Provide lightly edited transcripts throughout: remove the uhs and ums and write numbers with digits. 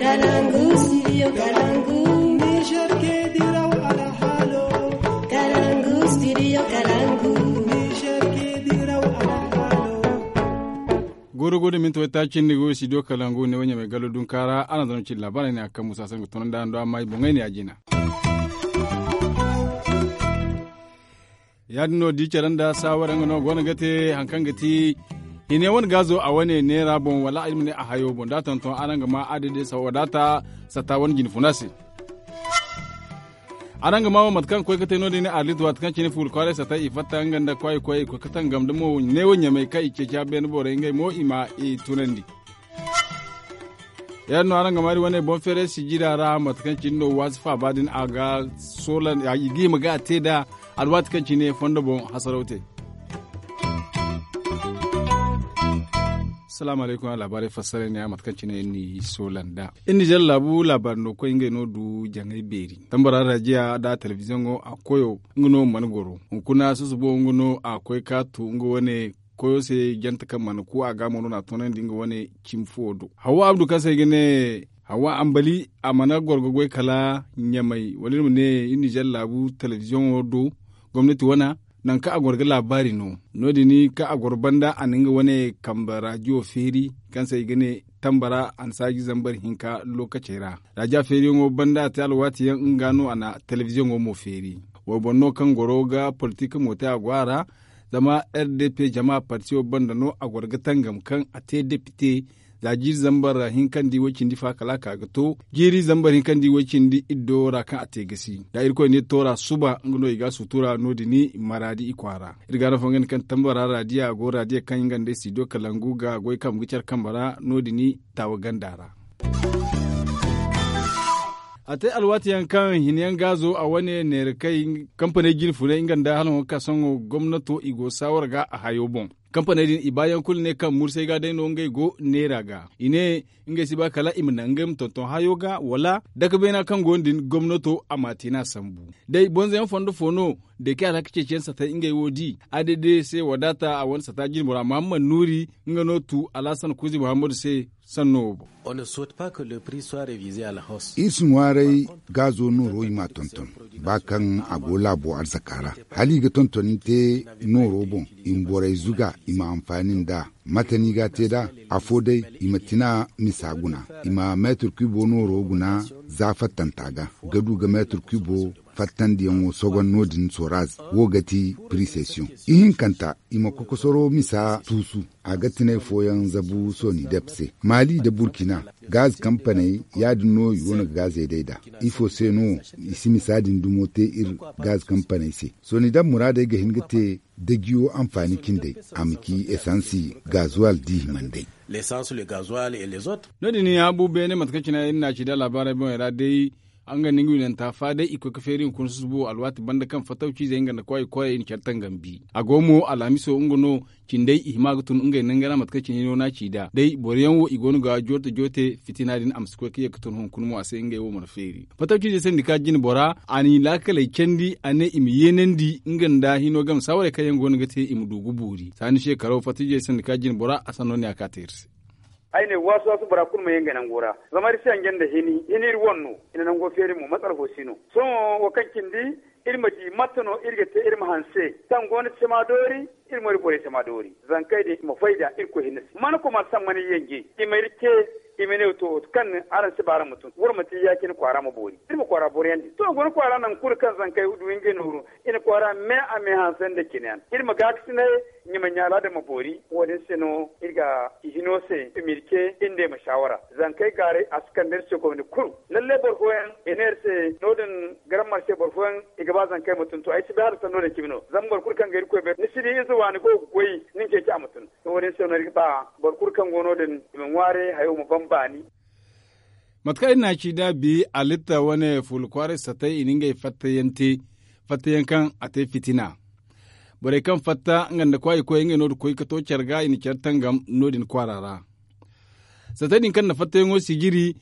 Kalangu, studio Kalangu. Niger ke diraw ala halo. Kalangu, studio Kalangu. Niger ke diraw ala halo. Goro min to ta cin go studio Kalangu ne wanya mai galo dun kara ana zanen cin labarai ne akan Musa Sango tonon da ando amma bongai ne ajina. Ya dino di da sawaran ngono gona gate hankan gati ine wani gazo a wani ne rabon wala ilmi ne a hayo bon datan ton ananga ma adede sa wadata sata wani gin funasi ananga ma matkan koy kate no ne arlitu wat kan cini ful kore sata ifata nganda koy ko katan gamda mo ne wonya mai kai ke ja ben bore ngai mo ima e tunandi ya no ananga mari wani bon fere sijira ra matkan cini no wasfa badin aga solan ya igi maga teda alwat kan cini fondo bon hasarote. Assalamu alaikum labarai fassara ne a matkanci na ni solanda. Inni jan labu labar no ko inga no du jangai beri. Tambara rajiya da television go akoyo ngono mangoro. Kuna susubo ngono akoy katu ngo wane koyo se janta kan man ku aga mono na tonan dinga wane kimfodo. Hawa Abdu kasa gene hawa ambali amana gorgogoi kala nyamai wani ne inni jan labu television do gwamnati wana nan ka agwarga labari no dini ka agwarbanda aninga wane kambara jo feri kan sai gane tambara an sagi zambar hinka lokacera raja feri ngo banda ta alwati yan ngano ana television ngo mo feri wo bonno kan goroga politika mota agwara zama RDP jama'a parti banda no agwarga tangam kan ate deputy da jiri zambar hinkan di wakin di fakala kaga to jiri zambar hinkan di wakin di idora kan ategasi da irko ne tora suba ngono iga sutura nodi ni maradi ikwara irga na fangan kan tambara radiya go radiya kan ingande studio Kalangu ga goy kam gicar kambara nodi ni tawagandara ate alwati yankan hiniyan gazo a wane ne kai kamfanin girfu na inganda halin ka songo gwamnato igo sawar ga a hayobon kamfanin din ibayan kul ne kan mursai ga dai no ngai go nera ga ine ngai siba kala imna ngam tonton hayoga wala daga bena kan gondin gwamnato a matina sambu dai bonza yan fondo fono da ke alaka cecen sa ta ngai wodi adede sai wadata a wani sata jirmura Muhammad Nuri ngano tu Alasan Kuzi Muhammad sai sanno on ne souhaite pas que le prix soit révisé à la hausse. Isun warai gazo noro ima tonton bakan agola bo arzakara hali ga tonton te noro bon in borai zuga ima amfanin da matani ga te da afodai imatina misaguna ima metr kubo noro guna zafatan taga gadu ga metr kubo fattan diyan sogon nodin soraz wogati pre-session ihin kanta ima kokosoro misa tusu a gatinai foyan zabu soni depse mali da burkina gaz company ya dinno yona gaz ya daida ifo seno isi misadin dumote ir gaz company se soni dan murada ga hingate da giyo amfani kinde amiki esansi gazual di mandai l'essence le gasoil et les autres nodini abu bene matkacina ina ci da labarai bon era dai an ga ningu nan ta fa dai iko ka ferin kun subo alwati banda kan fatauci zai ngana koy in kyartan gambi agomo alamiso ungono cindai ihmagutun ungai nangana matkacin yino na ci da dai boriyan wo igonu ga jote fitina din amsko kiye kutun hun kunmo ase ngai wo mar feri fatauci zai san dika jin bora ani lakalai kendi ane imiyenendi inganda hino gam saware kayan gonu gate imdugu buri sani shekaro fatauci zai san dika jin bora asano ne akatirsi aine wasu bara kun mai yanga nan gora zamar sai an da hini wonno ina nan go fere mu matsar hosino so wakankin di irmaji matano irgete irma hanse tan gona semadori irmori bore semadori zan kai de ma faida irko hinis man ko ma san mani yenge imerike imene to kan aran se bara mutun wurmati yakin kwara ma bori irma kwara bori yandi to gona kwara nan kur kan zan kai udu winge nuru ina kwara me ame hansen de kinan irma gaksine nyima nyala da mabori wodin seno irga ihinose imirke inde ma shawara zan kai gare askander se ko ni kuru lalle borfoen enerse nodin garam marse borfoen igaba zan kai mutun to ai ci bahar sano da kimino zan borkur kan gari ko be ni sidi izu wani ko koyi nin ke ci amutun to wodin seno riba borkur kan gono din min ware hayo mu bambani matkai na ci da bi alitta wane fulkware satai ininga fatayen kan ate fitina bore kan fatta nganda kwai ko yenge nodu koy kato charga ini chartangam nodin kwarara satani kan na fatta ngo sigiri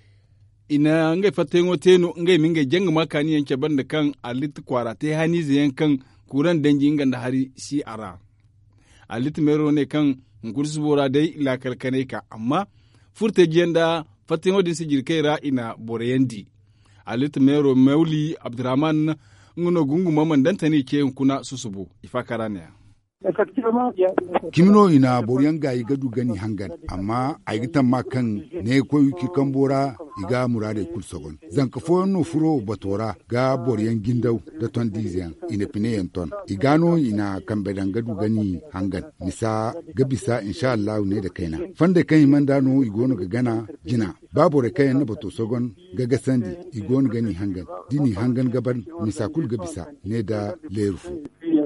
ina ngai fatta ngo teno ngai minga jeng makani yanke banda kan alit kwarate hani ziyan kan kuran danji nganda hari si ara alit mero ne kan ngursu bora dai la kalkane ka amma furte jenda fatin wadin si jirkai ra ina boreyandi alit mero mauli abdurrahman ngono gungu maman dantani ke kuna susubu ifakara ne kimino ina boriyan gayi gadu gani hangan amma aigitan makan ne koyu kirkan bora iga murade kul sogon zankafo no furo batora ga boriyan gindau da ton dizian ina pine yanton igano ina kambedan gadu gani hangan misa gabisa insha Allah ne da kaina fande kan mandano igono ga gana jina babu re kayan na bato sogon gaga sandi igono gani hangan dini hangan gaban misa kul gabisa ne da lerufu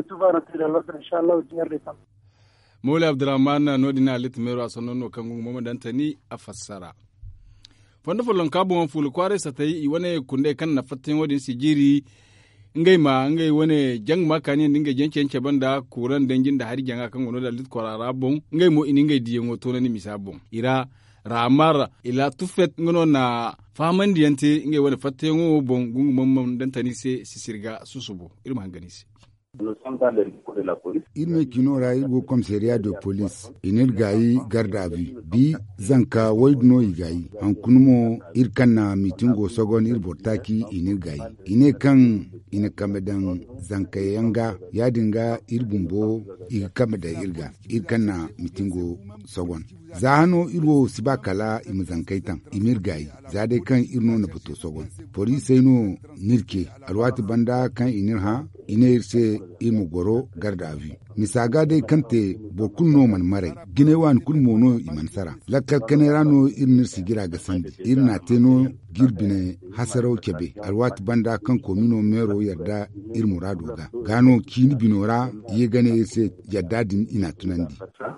Mola Abdurrahman na nodina alit mero asonono kangu mama dantani a fassara. Fondo folon kabo wan fulu kware satai iwane kunde kan na fatin wadin sigiri ngai wane jang makani ninga jenche banda kuran dangin da hari janga kan wono da lit kwarara bon ngai mo iningai diyengo to nani misabon ira ramar ila tufet ngono na faman diyante ngai wane fatin bon gungu mama dantani se sisirga susubo irma hanganisi. Irme kinora irgo komisariya de police inir gayi garda vi bi zanka waidno igayi hankunumo irkanna mitingo sogon irbortaki inir gayi ine kan ina kamedan zanka yanga yadinga irbumbo iga kameda irga irkanna mitingo sogon zahano irwo sibakala imzankaitan imir gayi zade kan irno na buto sogon police no nirke alwati banda kan inir ha ine irse imu goro garda avi misaga dai kante bokun no man mare gine wan kun mono imansara lakkal kanerano irnir sigira ga sandi irna teno girbine hasaro kebe alwat banda kan komino mero yarda irmurado ga gano kini binora ye gane se yaddadin ina tunandi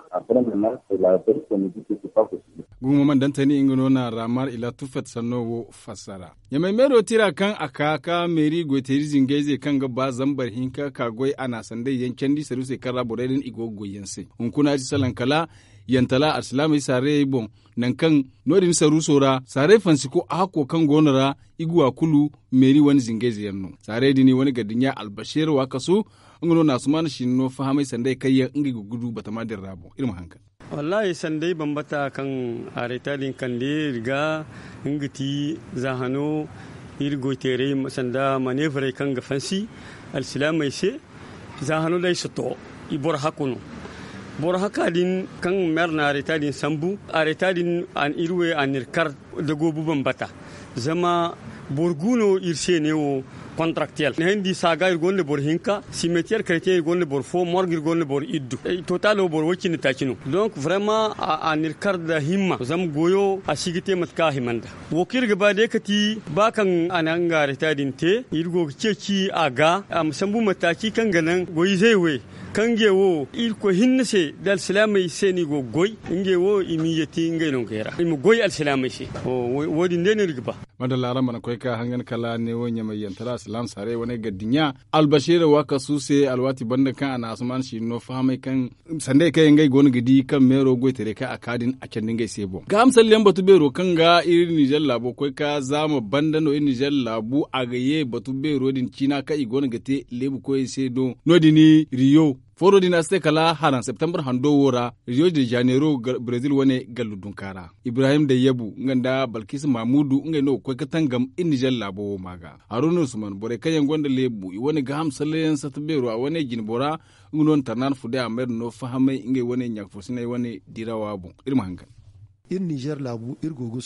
gumo man dantani ingono na ramar ila tufet sanowo fassara yamai mero tira kan akaka meri goiteri zingeze kan ga ba zambar hinka kagoi ana sandai yanken di saruse kan raboredin igogo yanse unkuna ji salankala yantala arsilama sare bon nan kan nodin saru sora sare fansiko ako kan gonara iguwa kulu meri wani zingeze yanno sare dini wani gadinya albashir wa kaso ngono na sumana shinno fahamai sandai kayya ingi gugudu batamadir rabo irma hanka wallahi sandai bambata kan aretadin kan de riga ngiti zahano irgo tere sanda manevre kan gafansi alsilamai se zahano dai soto ibor hakuno bor hakadin kan merna aretadin sambu aretadin an irwe anirkar da gobu bambata zama borguno irse newo contractuel hendi saga irgonde bor hinka cimetière chrétien irgonde bor fo morgue irgonde bor iddu total bor wokini takino donc vraiment anir karda himma zam goyo asigite matka himanda wokir gaba de kati bakan anangare tadinte irgo ceci aga am sambu mataki kan ganan goyi zewe kangewo irko hinnase dal salamai seni go goy ingewo imiyati ngeno gera imu goy al salamai se wodi ndene rigba madalla ramana koy ka hangan kala ne wonya mai yantara salam sare wani gadinya albashir wa kasuse alwati banda kan ana asman shi no famai kan sande kai ngai gon gidi kan mero goy tere ka akadin a can ngai sebo ga amsal lemba tu bero kan ga irin Niger labo koy ka zama banda no in Niger labu agaye batu bero din China kai gon gate lebu koy sedo no dini Rio foro dina se kala haran September hando wora Rio de Janeiro Brazil wane galudun kara Ibrahim da Yabu nganda Balkis Mamudu ngai no koy katangam in Niger labo maga Haruna Usman bore kayan gonda lebu wani ga hamsalen satbero a wani ginbora ngunon tanan fude amer no fahamai ngai wani nyakfosina wani dirawa bu irma hankan in Niger labu irgogo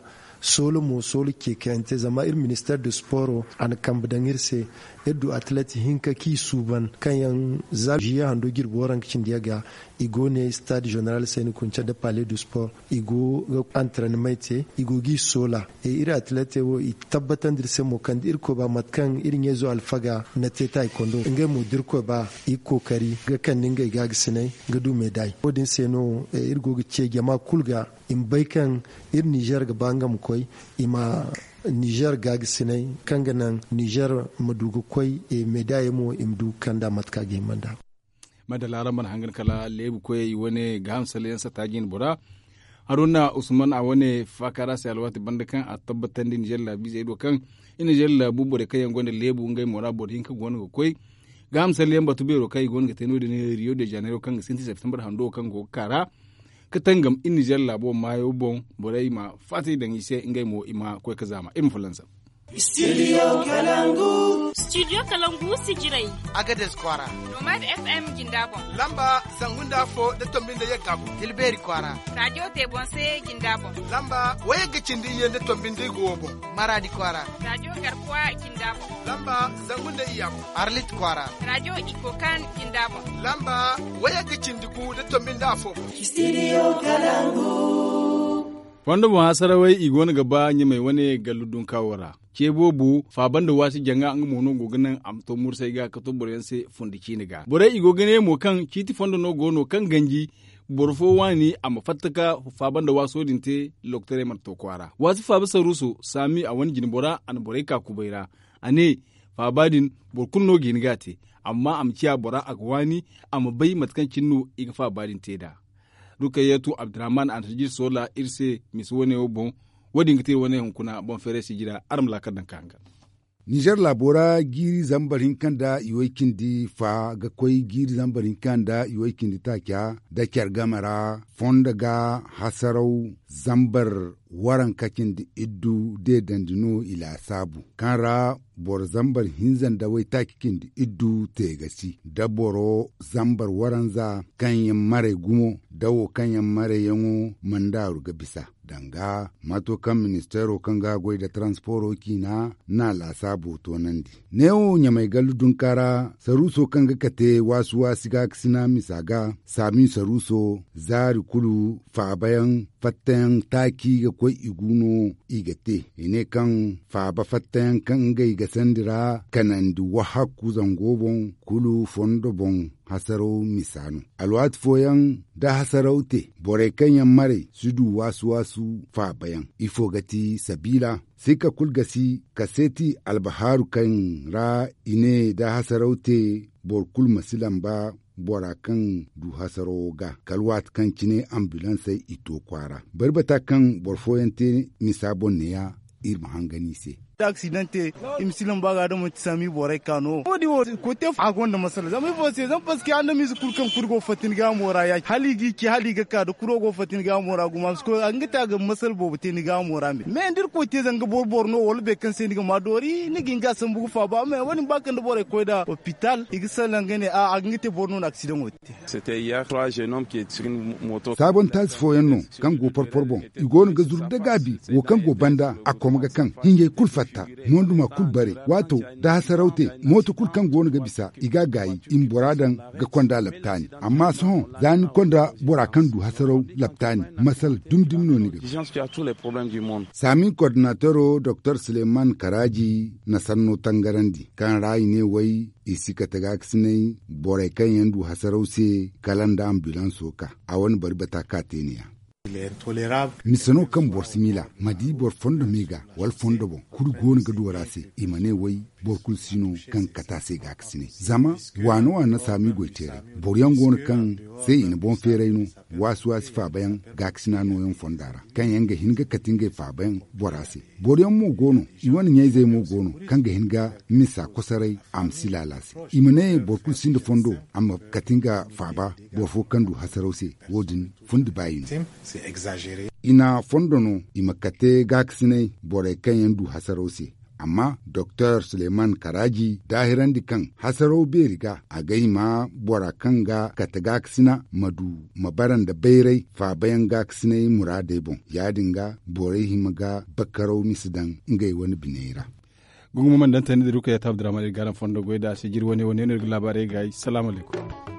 solo mo solo ke kente zama ir ministère de sport an kambdangirse edu athlete hinka ki suban kayan zajiya hando girboran kicin diaga igone stade general sen kuncha de palais du sport igo entraînement igo gi sola e ir athlete wo i tabbatan dirse mo kan irko ba matkan irin yezo alfaga na teta ikondo nge mo dirko ba i kokari ga kan ninga ga gisnai ga du medai odin seno irgo gi ce jama kulga in baikan ir Niger ga bangam koi ima Niger gag sinai kanganan Niger madugu koi e medaye mo imdu kanda matka ge manda madala raman hangan kala lebu koi wani ga hamsalen sa tagin bura Haruna Usman a wani fakara sai alwati banda kan a tabbatan din Niger labi zai do kan in Niger labu bore kayan gonda lebu ngai mora bodin ka gonga koi ga hamsalen batu bero kai gonga teno de Rio de Janeiro kan 6 September hando kan go kara katangam in Niger labo mayo bon borai ma fati dan ise ingai mo ima ko kazama in fulansa. Studio Kalangu. Studio Kalangu sijirai. Agades Kwara. Nomad FM Gindabon. Lamba Sangunda Fo da Tombin da Yagabu. Tilberi Kwara. Radio Tebonse Gindabon. Lamba Waya Gicindi Yende Tombin da Gobo. Maradi Kwara. Radio Garkuwa Gindabon. Lamba Sangunda Iyam. Arlit Kwara. Radio Ikokan Gindabon. Lamba Waya Gicindi Ku da Tombin da Fo. Studio Kalangu. Wanda mu hasarawai igwani gaba nye mai wani galudun kawara. Ke bobu fa banda wasi janga ang mono goganan amto mursai ga kato boryanse fundiki niga. Bore igogane mo kan kiti fondo no gono kan ganji borfo wani ama fattaka fa banda waso dinte loktere marto kwara. Wasi fa bisa ruso sami a wani gini bora an bore ka kubaira. Ane fa badin borkun no gini gate amma amciya bora agwani ama bai matkan kinno iga fa badin teda. Duka yetu Abdurrahman Antajir Sola irse miswone obon wadin gite wone hunkuna bon fere sijira armla kadan kanga. Niger labora giri zambarin kanda iwoikin di fa ga koi giri zambarin kanda iwoikin di takya da kyar gamara fonda ga hasarau zambar waran kakin di iddu de dandino ila sabu kanra bor zambar hinzan da wai takikin di iddu te gasi da boro zambar waranza kanyan mare gumo dawo kanyan mare yango mandaru ga bisa danga mato kan ministero kan ga goi da transporo kina na la sabu to nandi neo nyamai galudun kara saruso kan ga kate wasu wasiga sina misaga sami saruso zari kulu fa bayan fatten taki ga kwai iguno igate ine kan fa ba fatten kan ga iga sandira kanandi wahaku zangobon kulu fondo bon hasaro misano alwat foyan da hasaraute bore kanyan mare sudu wasu fa bayan ifo gati sabila sika kulgasi kaseti albaharu kan ra ine da hasaraute borkul masilan ba bora kan du hasaro ga kalwat kan cine ambulance ito kwara barbata kan borfoyante misabon ne ya irma hangani se accidente imsilan baga da mun sami borai kano odi wo ko te agon da masala zamai bo se zan paske an mi zukul kan kurgo fatin ga mora ya haligi ki haliga ka da kurogo fatin ga mora guma ko an gita ga masal bo fatin ga mora me ndir ko te zan ga bor no wol be kan se ni ga madori ni ginga san bugu fa ba me wani bakan da borai ko da hospital igisalan gane a an gite borno na accident wote c'était hier 3 jeunes hommes qui sur une moto sabon tas foyanno kan go porporbon igon ga zur da gabi wo kan go banda akoma ga kan hinge kulfa mondu ma kulbare wato da hasaraute moto kulkan gonu ga bisa iga gayi in boradan ga konda laptani amma son zani konda borakan du hasarau laptani masal dumdum no ni ga sami coordinateur Dr. Suleiman Karaji na sanno tangarandi kan rayi ne wai isika taga sinai bore kan yandu hasarau se kalanda ambulance ka a wani barbata kateniya misano kan bor simila madi bor fondo mega wal fondo bon kuru gon ga duwara se imane wai bor kul sino kan kata se ga aksine zama wano wana sami goitere bor yan gon kan se ina bon fereino wasu fa bayan ga aksina no yan fondara kan yanga hinga katinga fa bayan borase bor yan mo gono iwan nyai zai mo gono kan ga hinga misa kosarai am silalase imane bor kul sindo fondo am katinga fa ba bor fo kandu hasarose wodin fundi bayino exagéré. Ina fondono imakate gaksinai bore kanyan du hasarose. Amma Dr. Suleiman Karaji dahirandi kan hasaro beriga a gaima bora kan ga katagaksina madu mabaran da bairai fa bayan gaksinai muradai bon ya dinga bore himaga bakarau misidan ngai wani bineira. Gungu man dan tani da ruka ya tabdara mali garan fondo goida sigir wani labarai gai. Assalamu alaikum.